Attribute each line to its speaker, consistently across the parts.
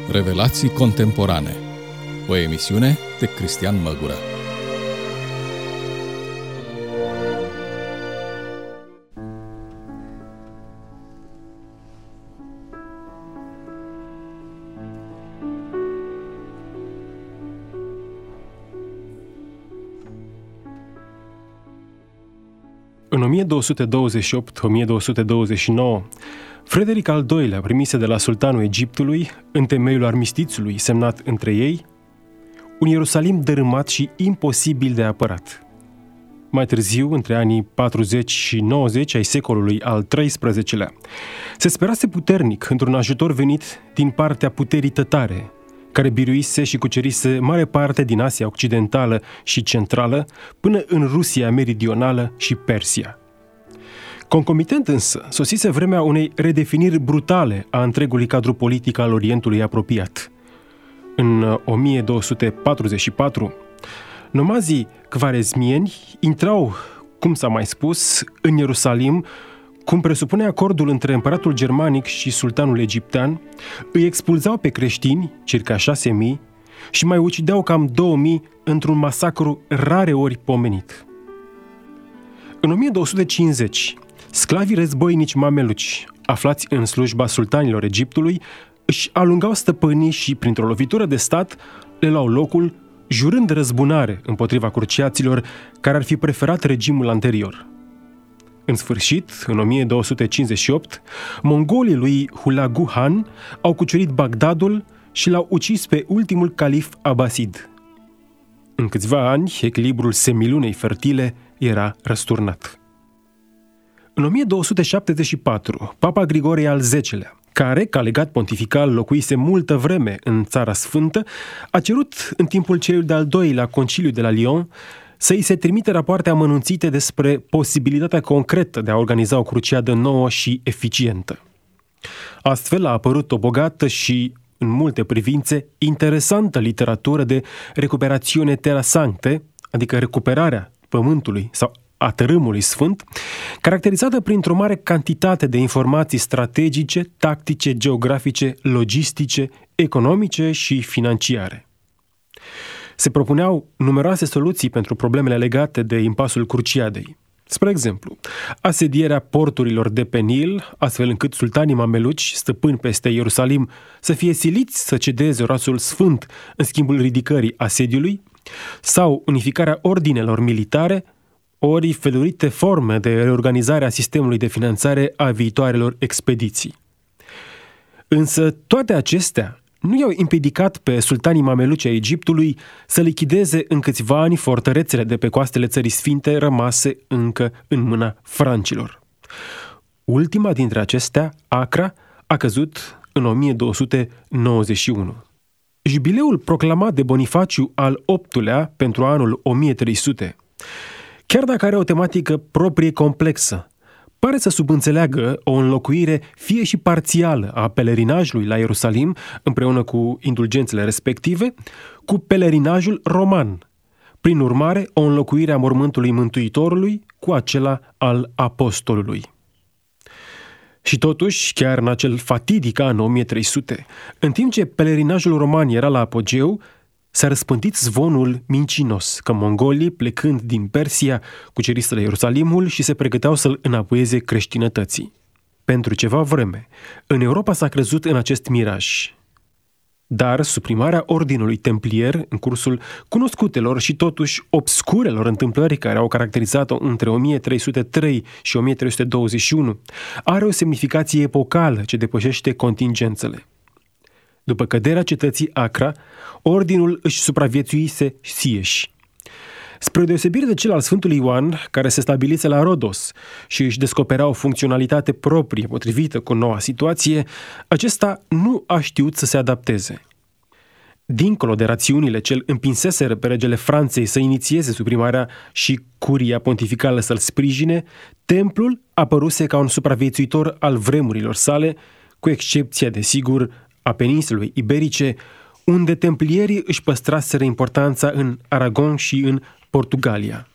Speaker 1: Revelații contemporane. O emisiune de Cristian Măgură.
Speaker 2: În 1228-1229, Frederic al II-lea primise de la sultanul Egiptului, în temeiul armistițiului semnat între ei, un Ierusalim dărâmat și imposibil de apărat. Mai târziu, între anii 40 și 90 ai secolului al XIII-lea, se sperase puternic într-un ajutor venit din partea puterii tătare, care biruise și cucerise mare parte din Asia Occidentală și Centrală până în Rusia Meridională și Persia. Concomitent însă, sosise vremea unei redefiniri brutale a întregului cadru politic al Orientului apropiat. În 1244, nomazii khwarezmieni intrau, cum s-a mai spus, în Ierusalim, cum presupune acordul între împăratul germanic și sultanul egiptean, îi expulzau pe creștini, circa 6.000, și mai ucideau cam 2.000 într-un masacru rare ori pomenit. În 1250, sclavii războinici mameluci, aflați în slujba sultanilor Egiptului, își alungau stăpânii și, printr-o lovitură de stat, le luau locul, jurând răzbunare împotriva curciaților care ar fi preferat regimul anterior. În sfârșit, în 1258, mongolii lui Hulagu Han au cucerit Bagdadul și l-au ucis pe ultimul calif Abbasid. În câțiva ani, echilibrul semilunei fertile era răsturnat. În 1274, Papa Grigore al X-lea, care, ca legat pontifical, locuise multă vreme în Țara Sfântă, a cerut în timpul celui de-al doilea conciliu de la Lyon să îi se trimite rapoarte amănunțite despre posibilitatea concretă de a organiza o cruciadă nouă și eficientă. Astfel a apărut o bogată și, în multe privințe, interesantă literatură de recuperațiune terra sancte, adică recuperarea pământului sau a tărâmului sfânt, caracterizată printr-o mare cantitate de informații strategice, tactice, geografice, logistice, economice și financiare. Se propuneau numeroase soluții pentru problemele legate de impasul Cruciadei. Spre exemplu, asedierea porturilor de pe Nil, astfel încât sultanii mameluci, stăpâni peste Ierusalim, să fie siliți să cedeze orașul sfânt în schimbul ridicării asediului, sau unificarea ordinelor militare, ori felurite forme de reorganizare a sistemului de finanțare a viitoarelor expediții. Însă toate acestea nu i-au împiedicat pe sultanii mameluci ai Egiptului să lichideze în câțiva ani fortărețele de pe coastele Țării Sfinte rămase încă în mâna francilor. Ultima dintre acestea, Acra, a căzut în 1291. Jubileul proclamat de Bonifaciu al VIII-lea pentru anul 1300, chiar dacă are o tematică proprie complexă, pare să subînțeleagă o înlocuire fie și parțială a pelerinajului la Ierusalim, împreună cu indulgențele respective, cu pelerinajul roman. Prin urmare, o înlocuire a mormântului Mântuitorului cu acela al apostolului. Și totuși, chiar în acel fatidic an 1300, în timp ce pelerinajul roman era la apogeu, s-a răspândit zvonul mincinos că mongolii, plecând din Persia, cuceriseră Ierusalimul și se pregăteau să-l înapoieze creștinătății. Pentru ceva vreme, în Europa s-a crezut în acest miraj. Dar suprimarea ordinului templier în cursul cunoscutelor și totuși obscurelor întâmplări care au caracterizat-o între 1303 și 1321 are o semnificație epocală ce depășește contingențele. După căderea cetății Acra, ordinul își supraviețuise sieși. Spre deosebire de cel al Sfântului Ioan, care se stabilise la Rodos și își descoperea o funcționalitate proprie potrivită cu noua situație, acesta nu a știut să se adapteze. Dincolo de rațiunile ce îl împinseseră pe regele Franței să inițieze suprimarea și curia pontificală să-l sprijine, templul apăruse ca un supraviețuitor al vremurilor sale, cu excepția, desigur, a peninsulei iberice, unde templierii își păstraseră importanța în Aragon și în Portugalia.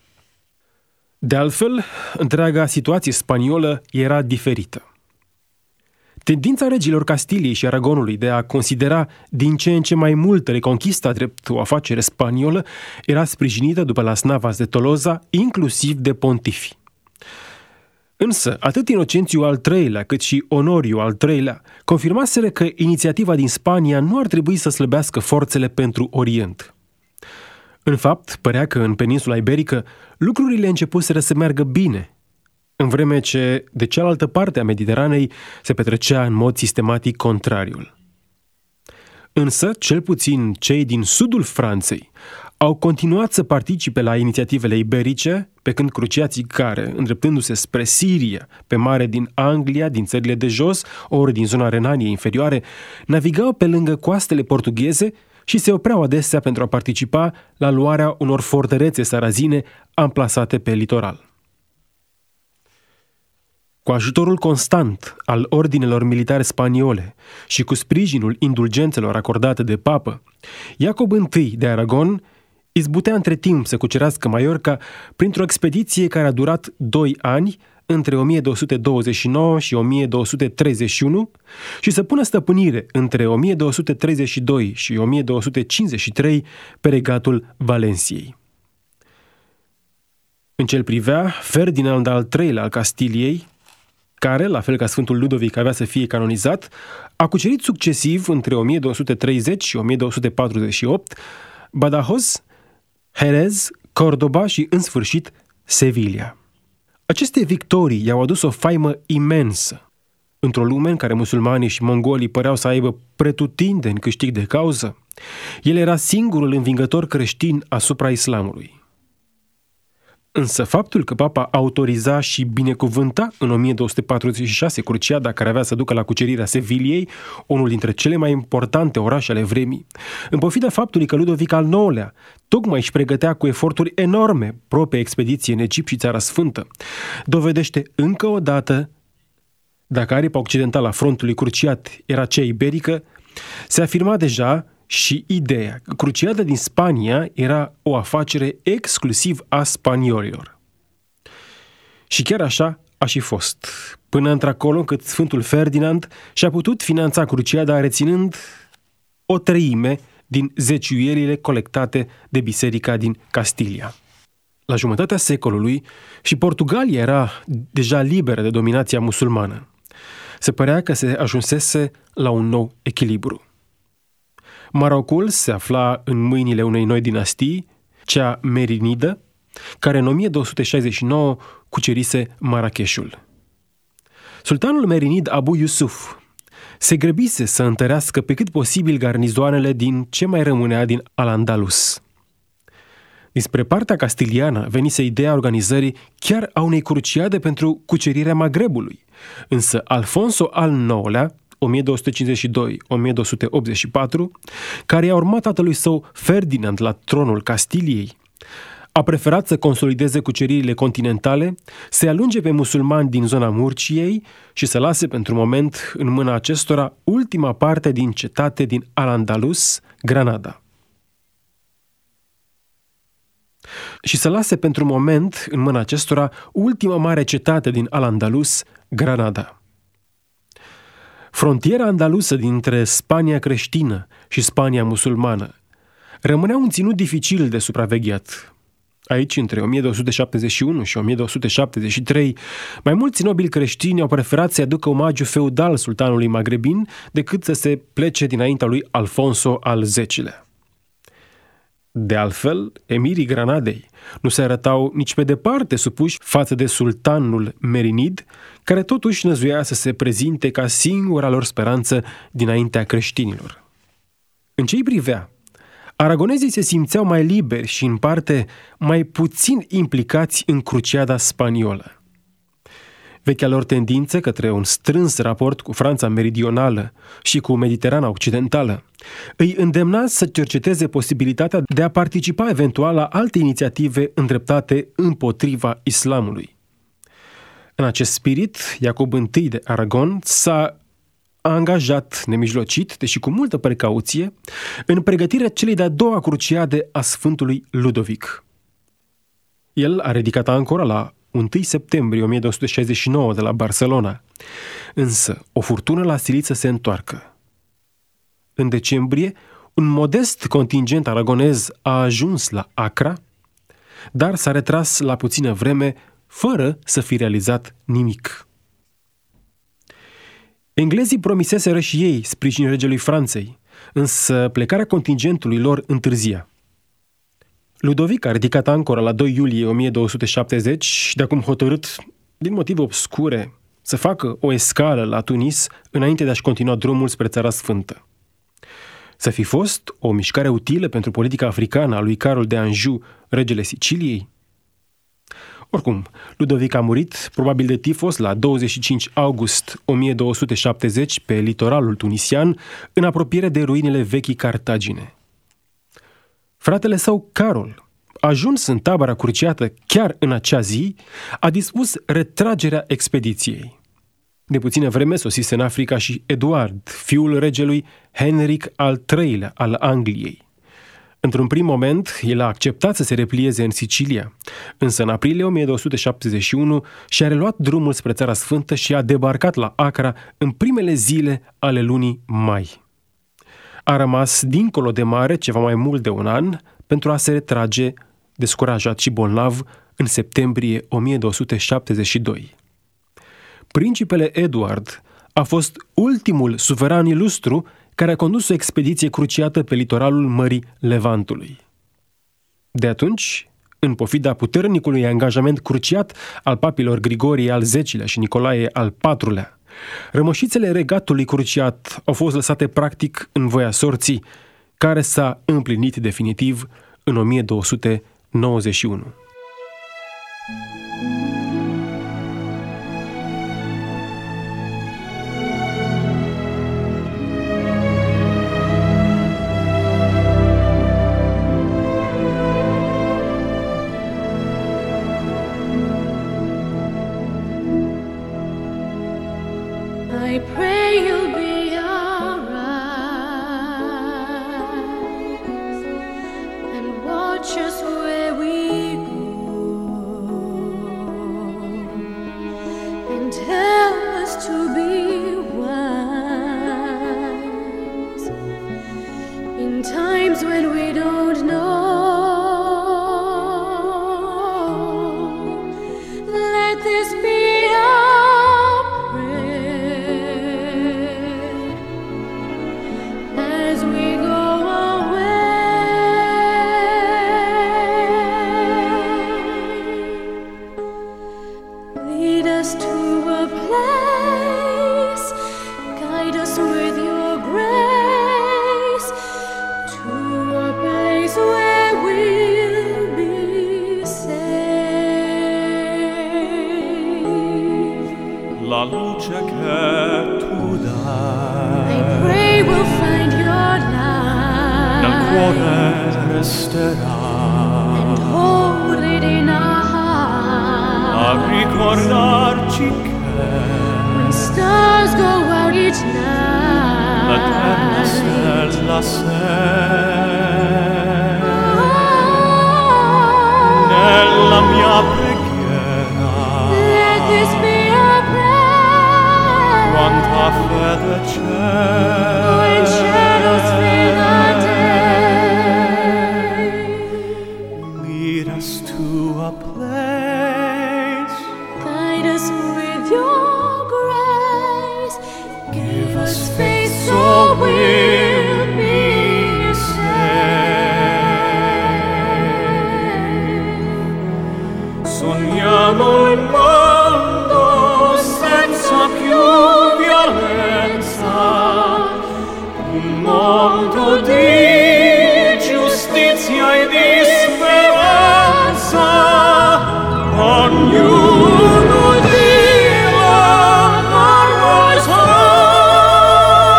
Speaker 2: De altfel, întreaga situație spaniolă era diferită. Tendința regilor Castiliei și Aragonului de a considera din ce în ce mai mult Reconquista drept o afacere spaniolă era sprijinită după Las Navas de Tolosa, inclusiv de pontifi. Însă, atât Inocențiu al III-lea, cât și Onoriu al III-lea confirmaseră că inițiativa din Spania nu ar trebui să slăbească forțele pentru Orient. În fapt, părea că în peninsula iberică lucrurile începuseră să meargă bine, în vreme ce de cealaltă parte a Mediteranei se petrecea în mod sistematic contrariul. Însă, cel puțin cei din sudul Franței au continuat să participe la inițiativele iberice, pe când cruciații care, îndreptându-se spre Siria, pe mare din Anglia, din țările de jos, ori din zona Renaniei inferioare, navigau pe lângă coastele portugheze și se opreau adesea pentru a participa la luarea unor fortărețe sarazine amplasate pe litoral. Cu ajutorul constant al ordinelor militare spaniole și cu sprijinul indulgențelor acordate de papă, Iacob I de Aragon izbutea între timp să cucerească Mallorca printr-o expediție care a durat 2 ani, între 1229 și 1231, și să pună stăpânire între 1232 și 1253 pe regatul Valenciei. În ce-l privea, Ferdinand al III-lea al Castiliei, care, la fel ca Sfântul Ludovic, avea să fie canonizat, a cucerit succesiv între 1230 și 1248 Badajoz, Jerez, Cordoba și, în sfârșit, Sevilla. Aceste victorii i-au adus o faimă imensă. Într-o lume în care musulmanii și mongolii păreau să aibă pretutindeni câștig de cauză, el era singurul învingător creștin asupra islamului. Însă faptul că papa autoriza și binecuvânta în 1246 cruciada care avea să ducă la cucerirea Seviliei, unul dintre cele mai importante orașe ale vremii, în pofida faptului că Ludovic al IX-lea tocmai își pregătea cu eforturi enorme propria expediție în Egipt și Țara Sfântă, dovedește încă o dată, dacă aripa occidentală a frontului cruciat era cea iberică, se afirma deja și ideea că cruciada din Spania era o afacere exclusiv a spaniolilor. Și chiar așa a și fost, până într-acolo încât Sfântul Ferdinand și-a putut finanța cruciada reținând o treime din zeciuierile colectate de biserica din Castilia. La jumătatea secolului și Portugalia era deja liberă de dominația musulmană. Se părea că se ajunsese la un nou echilibru. Marocul se afla în mâinile unei noi dinastii, cea merinidă, care în 1269 cucerise Marrakeshul. Sultanul merinid Abu Yusuf se grăbise să întărească pe cât posibil garnizoanele din ce mai rămânea din Al-Andalus. Dinspre partea castiliană venise ideea organizării chiar a unei cruciade pentru cucerirea Magrebului, însă Alfonso al IX-lea, 1252-1284, care i-a urmat tatălui său Ferdinand la tronul Castiliei, a preferat să consolideze cuceririle continentale, să alunge pe musulmani din zona Murciei și să lase pentru moment în mâna acestora ultima parte din cetate din Al-Andalus, Granada. Și să lase pentru moment în mâna acestora ultima mare cetate din Al-Andalus, Granada. Frontiera andalusă dintre Spania creștină și Spania musulmană rămânea un ținut dificil de supravegheat. Aici, între 1271 și 1273, mai mulți nobili creștini au preferat să-i aducă omagiu feudal sultanului magrebin decât să se plece dinaintea lui Alfonso al X-lea. De altfel, emirii Granadei nu se arătau nici pe departe supuși față de sultanul merinid, care totuși năzuia să se prezinte ca singura lor speranță dinaintea creștinilor. În ce-i privea, aragonezii se simțeau mai liberi și, în parte, mai puțin implicați în cruciada spaniolă. Vechea lor tendință către un strâns raport cu Franța meridională și cu Mediterana occidentală îi îndemna să cerceteze posibilitatea de a participa eventual la alte inițiative îndreptate împotriva islamului. În acest spirit, Iacob I de Aragon s-a angajat nemijlocit, deși cu multă precauție, în pregătirea celei de-a doua cruciade a Sfântului Ludovic. El a ridicat ancora la 1 septembrie 1269 de la Barcelona, însă o furtună l-a silit să se întoarcă. În decembrie, un modest contingent aragonez a ajuns la Acra, dar s-a retras la puțină vreme, fără să fi realizat nimic. Englezii promiseseră și ei sprijin regelui Franței, însă plecarea contingentului lor întârzia. Ludovic a ridicat ancora la 2 iulie 1270 și de acum hotărât, din motive obscure, să facă o escală la Tunis înainte de a-și continua drumul spre Țara Sfântă. Să fi fost o mișcare utilă pentru politica africană a lui Carol de Anjou, regele Siciliei? Oricum, Ludovic a murit, probabil de tifos, la 25 august 1270 pe litoralul tunisian, în apropiere de ruinele vechii Cartagine. Fratele său, Carol, ajuns în tabăra cruciată chiar în acea zi, a dispus retragerea expediției. De puțină vreme sosise în Africa și Eduard, fiul regelui Henric al III-lea al Angliei. Într-un prim moment, el a acceptat să se replieze în Sicilia, însă în aprilie 1271 și-a reluat drumul spre Țara Sfântă și a debarcat la Acra în primele zile ale lunii mai. A rămas dincolo de mare ceva mai mult de un an pentru a se retrage, descurajat și bolnav, în septembrie 1272. Principele Eduard a fost ultimul suveran ilustru care a condus o expediție cruciată pe litoralul Mării Levantului. De atunci, în pofida puternicului angajament cruciat al papilor Grigorie al X-lea și Nicolae al IV-lea, rămășițele regatului cruciat au fost lăsate practic în voia sorții, care s-a împlinit definitiv în 1291.
Speaker 3: I pray you'll be alright and watch us where we go and help us to be wise in times when we don't know. Let this be
Speaker 4: la luce che tu dai.
Speaker 3: I pray we'll find your light
Speaker 4: Nel cuore resterà
Speaker 3: and hold it in our heart
Speaker 4: a ricordarci che
Speaker 3: when stars go out each
Speaker 4: l'eterna
Speaker 3: night.
Speaker 4: stella sei. Nella mia preghiera
Speaker 3: Let this be our prayer
Speaker 4: quanta fede c'è.
Speaker 3: when shadows fill the day.
Speaker 4: Lead us to a place,
Speaker 3: Guide us with your grace. Give us faith so we'll be
Speaker 4: safe. Sogniamo un mondo senza più violenza, un mondo di giustizia e di speranza. Ognuno Dio, our rise high.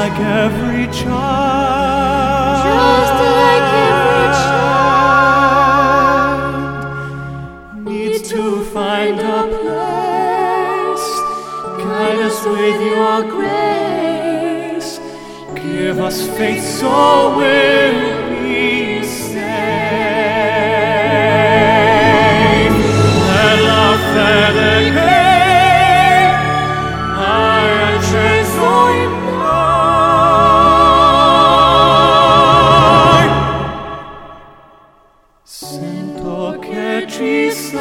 Speaker 4: like every child,
Speaker 3: just like every child,
Speaker 4: needs to find a place. Guide us with your grace. Give us faith so we'll be safe. And la fede che hai acceso in noi, sento che ci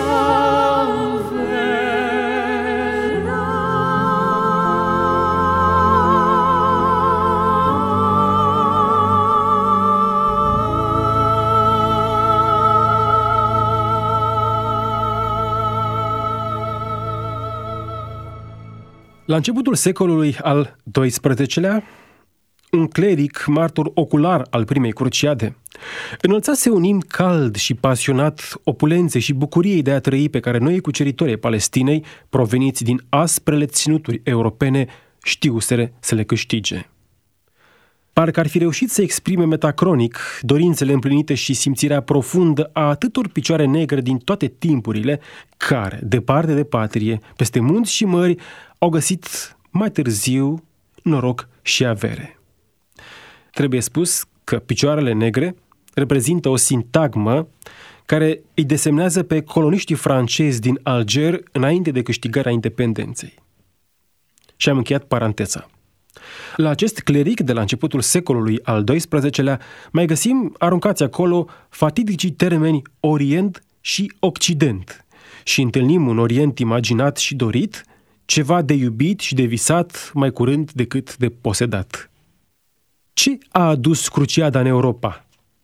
Speaker 2: La începutul secolului al XII-lea, un cleric martor ocular al primei cruciade înălțase un imn cald și pasionat opulenței și bucuriei de a trăi pe care noi cuceritorii Palestinei, proveniți din asprele ținuturi europene, știuseră să le câștige. Parcă ar fi reușit să exprime metacronic dorințele împlinite și simțirea profundă a atâtor picioare negre din toate timpurile, care, departe de patrie, peste munți și mări, au găsit mai târziu noroc și avere. Trebuie spus că picioarele negre reprezintă o sintagmă care îi desemnează pe coloniștii francezi din Alger înainte de câștigarea independenței. Și am încheiat paranteza. La acest cleric de la începutul secolului al XII-lea mai găsim aruncați acolo fatidicii termeni Orient și Occident și întâlnim un Orient imaginat și dorit, ceva de iubit și de visat mai curând decât de posedat. Ce a adus cruciada în Europa?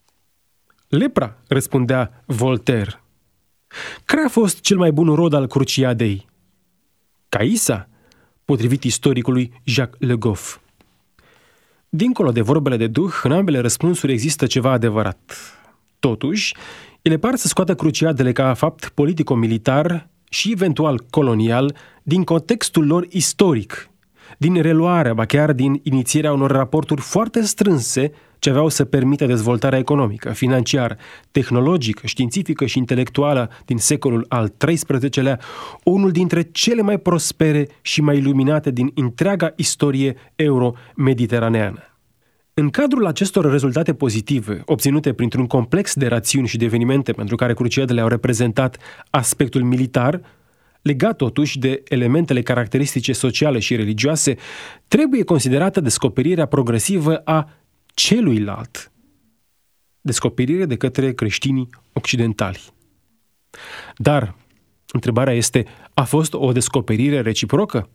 Speaker 2: Lepra, răspundea Voltaire. Care a fost cel mai bun rod al cruciadei? Caisa, potrivit istoricului Jacques Le Goff. Dincolo de vorbele de duh, în ambele răspunsuri există ceva adevărat. Totuși, ele par să scoată cruciadele ca fapt politico-militar și eventual colonial din contextul lor istoric, din reluarea, ba chiar din inițierea unor raporturi foarte strânse ce aveau să permită dezvoltarea economică, financiară, tehnologică, științifică și intelectuală din secolul al XIII-lea, unul dintre cele mai prospere și mai iluminate din întreaga istorie euro-mediteraneană. În cadrul acestor rezultate pozitive, obținute printr-un complex de rațiuni și de evenimente pentru care cruciadele au reprezentat aspectul militar, legat totuși de elementele caracteristice sociale și religioase, trebuie considerată descoperirea progresivă a celuilalt, descoperire de către creștinii occidentali. Dar întrebarea este, a fost o descoperire reciprocă?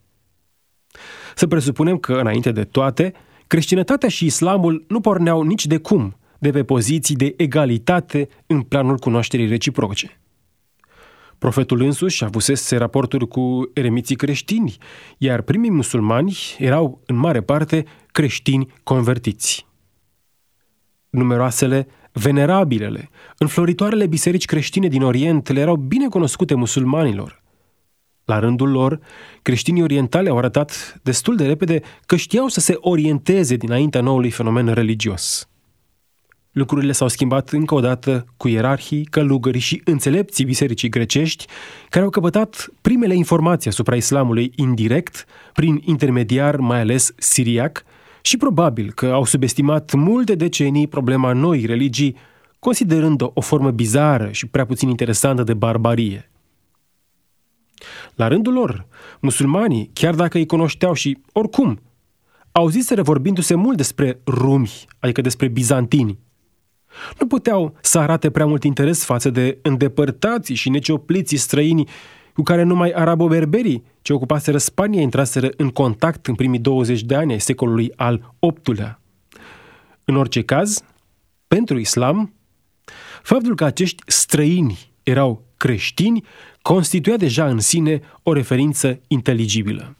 Speaker 2: Să presupunem că, înainte de toate, creștinătatea și islamul nu porneau nici de cum de pe poziții de egalitate în planul cunoașterii reciproce. Profetul însuși avusese raporturi cu eremiții creștini, iar primii musulmani erau în mare parte creștini convertiți. Numeroasele, venerabilele, înfloritoarele biserici creștine din Orient le erau bine cunoscute musulmanilor. La rândul lor, creștinii orientali au arătat destul de repede că știau să se orienteze dinaintea noului fenomen religios. Lucrurile s-au schimbat încă o dată cu ierarhii, călugării și înțelepții bisericii grecești, care au căpătat primele informații asupra islamului indirect, prin intermediar mai ales siriac, și probabil că au subestimat multe decenii problema noii religii, considerând-o o formă bizară și prea puțin interesantă de barbarie. La rândul lor, musulmanii, chiar dacă îi cunoșteau și oricum, auziseră vorbindu-se mult despre rumi, adică despre bizantini. Nu puteau să arate prea mult interes față de îndepărtații și neciopliții străini cu care numai arabo-berberii ce ocupaseră Spania intraseră în contact în primii 20 de ani ai secolului al VIII-lea. În orice caz, pentru islam, faptul că acești străini erau creștini constituia deja în sine o referință inteligibilă.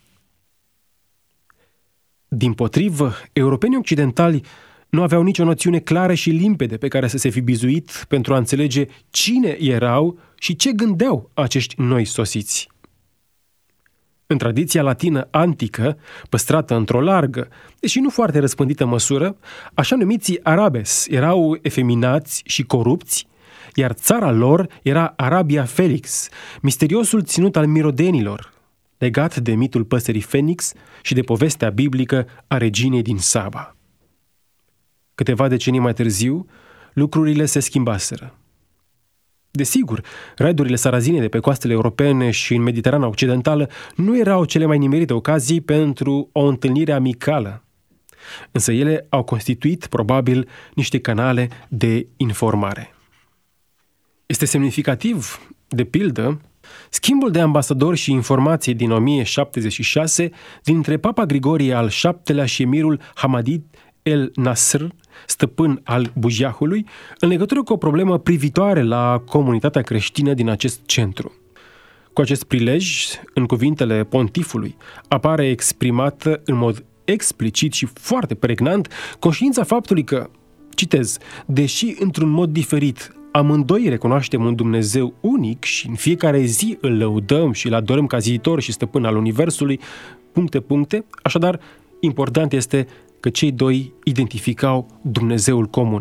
Speaker 2: Dimpotrivă, europenii occidentali nu aveau nicio noțiune clară și limpede pe care să se fi bizuit pentru a înțelege cine erau și ce gândeau acești noi sosiți. În tradiția latină antică, păstrată într-o largă, deși nu foarte răspândită măsură, așa numiții arabes erau efeminați și corupți, iar țara lor era Arabia Felix, misteriosul ținut al mirodenilor, legat de mitul păsării Fenix și de povestea biblică a reginei din Saba. Câteva decenii mai târziu, lucrurile se schimbaseră. Desigur, raidurile sarazine de pe coastele europene și în Mediterana Occidentală nu erau cele mai nimerite ocazii pentru o întâlnire amicală, însă ele au constituit, probabil, niște canale de informare. Este semnificativ, de pildă, schimbul de ambasadori și informații din 1076 dintre Papa Grigorie al VII-lea și emirul Hamadid el Nasr, stăpân al Bujiahului, în legătură cu o problemă privitoare la comunitatea creștină din acest centru. Cu acest prilej, în cuvintele pontifului, apare exprimată în mod explicit și foarte pregnant conștiința faptului că, citez, deși într-un mod diferit amândoi recunoaștem un Dumnezeu unic și în fiecare zi îl lăudăm și îl adorăm ca ziditor și stăpân al universului, ... Așadar, important este că cei doi identificau Dumnezeul comun.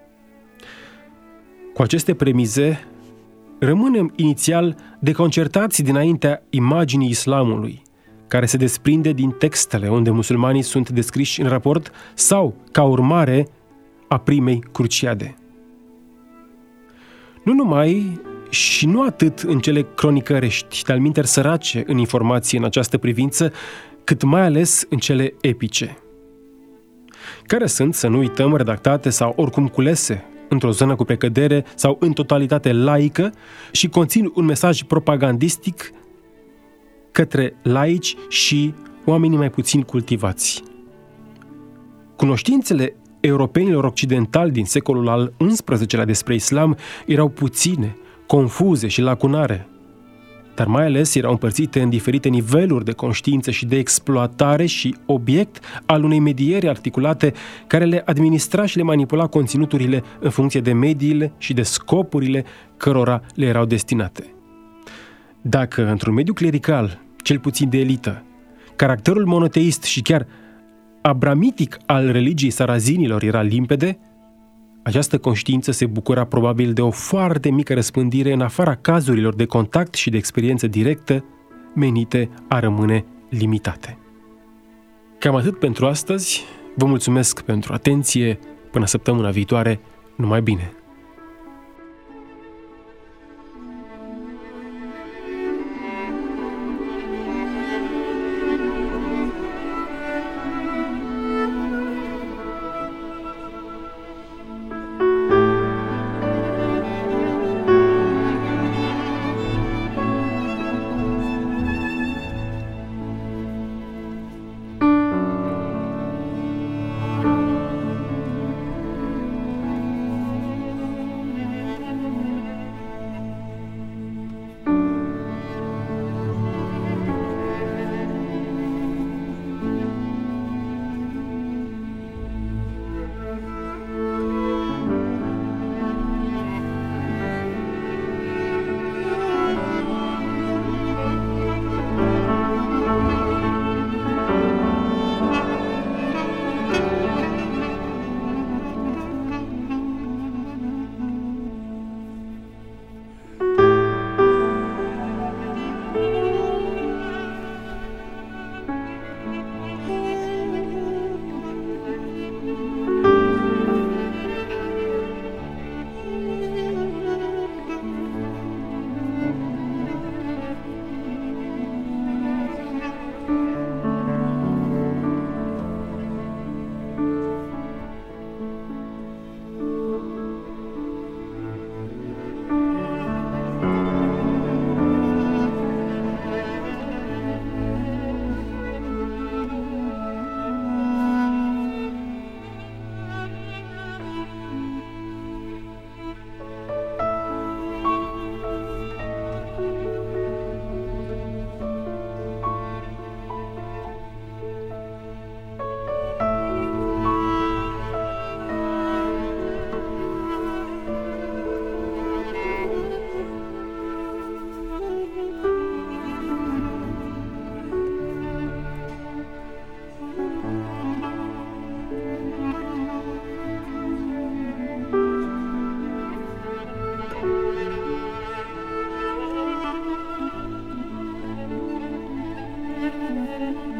Speaker 2: Cu aceste premize, rămânem inițial deconcertați dinaintea imaginii islamului, care se desprinde din textele unde musulmanii sunt descriși în raport sau ca urmare a primei cruciade. Nu numai și nu atât în cele cronicărești, de alminteri sărace în informație în această privință, cât mai ales în cele epice, care sunt, să nu uităm, redactate sau oricum culese într-o zonă cu precădere sau în totalitate laică și conțin un mesaj propagandistic către laici și oamenii mai puțin cultivați. Cunoștințele europenilor occidentali din secolul al XI-lea despre islam erau puține, confuze și lacunare, dar mai ales erau împărțite în diferite niveluri de conștiință și de exploatare și obiect al unei medieri articulate care le administra și le manipula conținuturile în funcție de mediile și de scopurile cărora le erau destinate. Dacă într-un mediu clerical, cel puțin de elită, caracterul monoteist și chiar abramitic al religiei sarazinilor era limpede, această conștiință se bucura probabil de o foarte mică răspândire în afara cazurilor de contact și de experiență directă menite a rămâne limitate. Cam atât pentru astăzi. Vă mulțumesc pentru atenție. Până săptămâna viitoare, numai bine!
Speaker 4: Amen.